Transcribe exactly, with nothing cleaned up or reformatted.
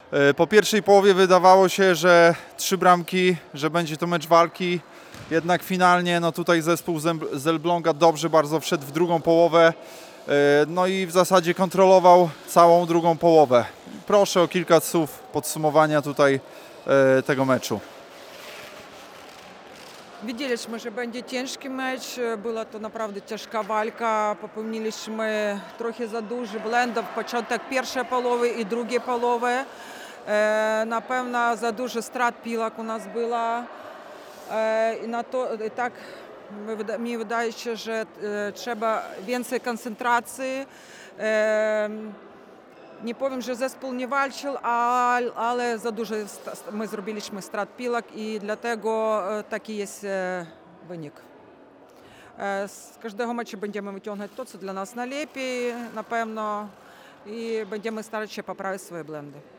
Po pierwszej połowie wydawało się, że trzy bramki, że będzie to mecz walki. Jednak finalnie no tutaj zespół z Elbląga dobrze bardzo wszedł w drugą połowę. No i w zasadzie kontrolował całą drugą połowę. Proszę o kilka słów podsumowania tutaj tego meczu. Widzieliśmy, że będzie ciężki mecz, była to naprawdę ciężka walka, popełniliśmy trochę za dużo błędów, początek pierwszej połowy i drugiej połowy. Na pewno za dużo strat piłek u nas było. I na to i tak mi wydaje się, że trzeba więcej koncentracji. Nie powiem, że zespół nie walczył, ale za dużo my zrobiliśmy strat piłek i dlatego taki jest wynik. Z każdego meczu będziemy wyciągać to, co dla nas najlepiej na pewno i będziemy starać się poprawić swoje błędy.